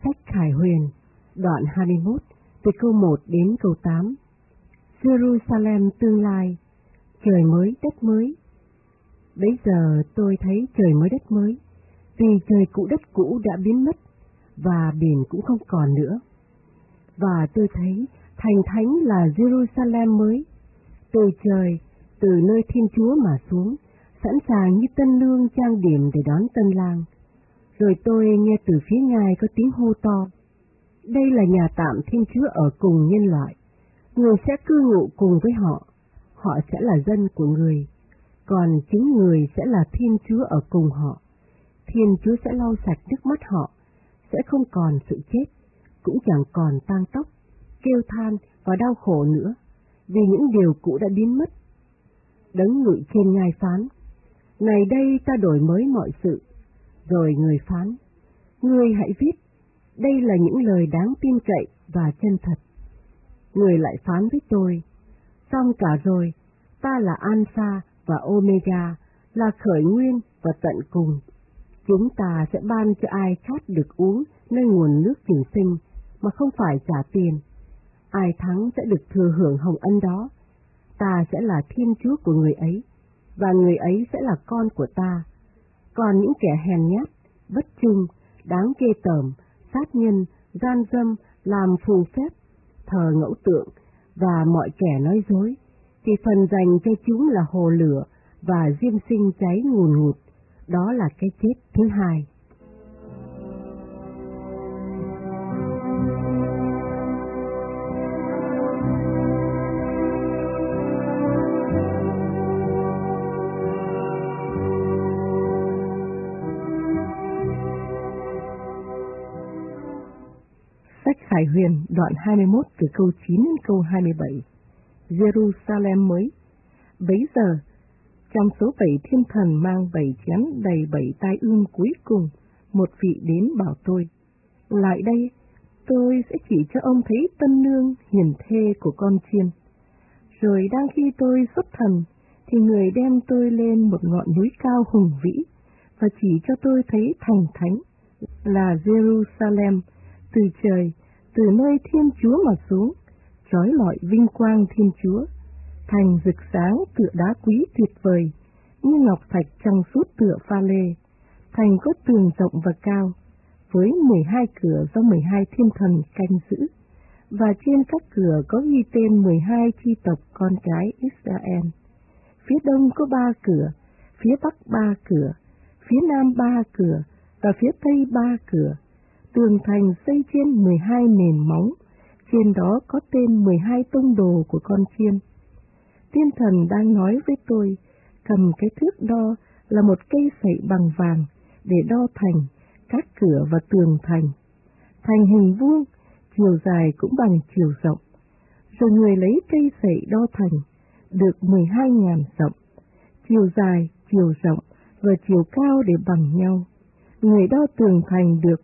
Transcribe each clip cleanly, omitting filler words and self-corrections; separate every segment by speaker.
Speaker 1: Sách Khải Huyền, đoạn 21, từ câu 1 đến câu 8. Jerusalem tương lai, trời mới đất mới. Bấy giờ tôi thấy trời mới đất mới, vì trời cũ đất cũ đã biến mất, và biển cũng không còn nữa. Và tôi thấy thành thánh là Jerusalem mới, từ trời, từ nơi Thiên Chúa mà xuống, sẵn sàng như tân nương trang điểm để đón tân lang. Rồi tôi nghe từ phía Ngài có tiếng hô to: đây là nhà tạm Thiên Chúa ở cùng nhân loại, người sẽ cư ngụ cùng với họ, họ sẽ là dân của người, còn chính người sẽ là Thiên Chúa ở cùng họ. Thiên Chúa sẽ lau sạch nước mắt họ, sẽ không còn sự chết, cũng chẳng còn tang tóc, kêu than và đau khổ nữa, vì những điều cũ đã biến mất. Đấng ngự trên ngai phán: này đây ta đổi mới mọi sự. Rồi người phán: ngươi hãy viết, đây là những lời đáng tin cậy và chân thật. Người lại phán với tôi: xong cả rồi, ta là Alpha và Omega, là khởi nguyên và tận cùng. Chúng ta sẽ ban cho ai khát được uống nơi nguồn nước trường sinh mà không phải trả tiền. Ai thắng sẽ được thừa hưởng hồng ân đó. Ta sẽ là Thiên Chúa của người ấy, và người ấy sẽ là con của ta. Còn những kẻ hèn nhát, bất trung, đáng ghê tởm, sát nhân, gian dâm, làm phù phép, thờ ngẫu tượng và mọi kẻ nói dối, thì phần dành cho chúng là hồ lửa và diêm sinh cháy ngùn ngụt. Đó là cái chết thứ hai. Sách Khải Huyền đoạn 21 từ câu 9 đến câu 27. Jerusalem mới. Bấy giờ, trong số 7 thiên thần mang 7 chén đầy 7 tai ương cuối cùng, một vị đến bảo tôi: lại đây, tôi sẽ chỉ cho ông thấy tân nương hiền thê của con chiên. Rồi đang khi tôi xuất thần, thì người đem tôi lên một ngọn núi cao hùng vĩ, và chỉ cho tôi thấy thành thánh là Jerusalem từ trời, từ nơi Thiên Chúa mà xuống, trói lọi vinh quang Thiên Chúa, thành rực sáng tựa đá quý tuyệt vời, như ngọc thạch trong suốt tựa pha lê. Thành có tường rộng và cao, với 12 cửa do 12 thiên thần canh giữ, và trên các cửa có ghi tên 12 chi tộc con cái Israel. Phía đông có 3 cửa, phía bắc 3 cửa, phía nam 3 cửa, và phía tây 3 cửa. Tường thành xây trên 12 nền móng, trên đó có tên 12 tông đồ của con chiên. Thiên thần đang nói với tôi, cầm cái thước đo là một cây sậy bằng vàng để đo thành, các cửa và tường thành. Thành hình vuông, chiều dài cũng bằng chiều rộng. Rồi người lấy cây sậy đo thành, được 12.000 rộng, chiều dài, chiều rộng và chiều cao để bằng nhau. Người đo tường thành được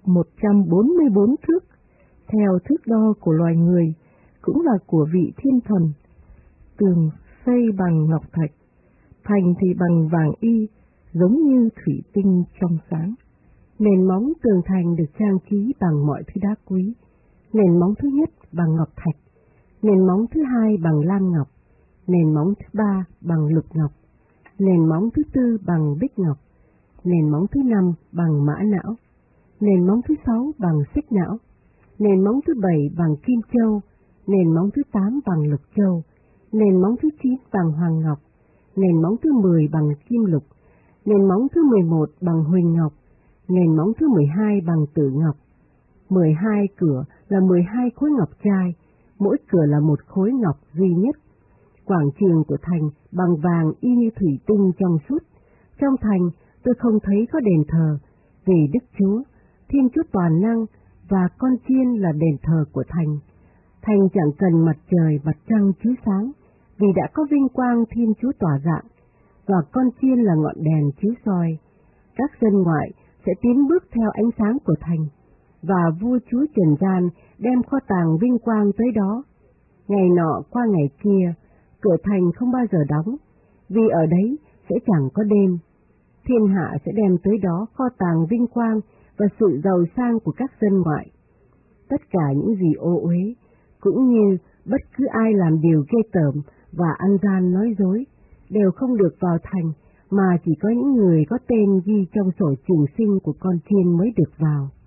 Speaker 1: 144 thước, theo thước đo của loài người, cũng là của vị thiên thần. Tường xây bằng ngọc thạch, thành thì bằng vàng y, giống như thủy tinh trong sáng. Nền móng tường thành được trang trí bằng mọi thứ đá quý. Nền móng thứ nhất bằng ngọc thạch, nền móng thứ hai bằng lam ngọc, nền móng thứ ba bằng lục ngọc, nền móng thứ tư bằng bích ngọc, nền móng thứ 5 bằng mã não, nền móng thứ 6 bằng xích não, nền móng thứ 7 bằng kim châu, nền móng thứ 8 bằng lục châu, nền móng thứ 9 bằng hoàng ngọc, nền móng thứ 10 bằng kim lục, nền móng thứ 11 bằng huỳnh ngọc, nền móng thứ 12 bằng tử ngọc. 12 cửa là 12 khối ngọc trai, mỗi cửa là một khối ngọc duy nhất. Quảng trường của thành bằng vàng y như thủy tinh trong suốt. Trong thành tôi không thấy có đền thờ, vì Đức Chúa, Thiên Chúa toàn năng và con chiên là đền thờ của thành. Thành chẳng cần mặt trời mặt trăng chiếu sáng, vì đã có vinh quang Thiên Chúa tỏa rạng, và con chiên là ngọn đèn chiếu soi. Các dân ngoại sẽ tiến bước theo ánh sáng của thành, và vua chúa trần gian đem kho tàng vinh quang tới đó. Ngày nọ qua ngày kia, cửa thành không bao giờ đóng, vì ở đấy sẽ chẳng có đêm. Thiên hạ sẽ đem tới đó kho tàng vinh quang và sự giàu sang của các dân ngoại. tất cả những gì ô uế, cũng như bất cứ ai làm điều ghê tởm và ăn gian nói dối, đều không được vào thành, mà chỉ có những người có tên ghi trong sổ trường sinh của con chiên mới được vào.